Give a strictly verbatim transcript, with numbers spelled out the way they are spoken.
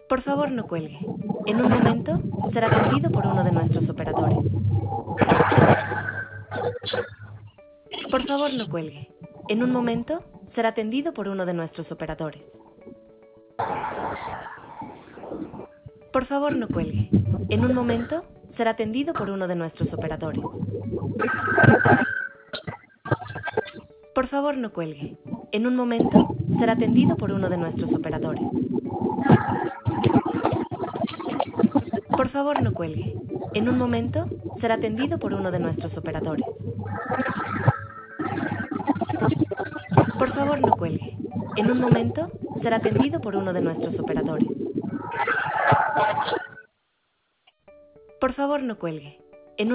Por favor, no cuelgue. En un momento será atendido por uno de nuestros operadores. Por favor, no cuelgue. En un momento será atendido por uno de nuestros operadores. Por favor, no cuelgue. En un momento será atendido por uno de nuestros operadores. Por favor, no cuelgue. En un momento será atendido por uno de nuestros operadores. Por favor, no cuelgue. En un momento será atendido por uno de nuestros operadores. Por favor, no cuelgue. En un momento será atendido por uno de nuestros operadores. Por favor, no cuelgue.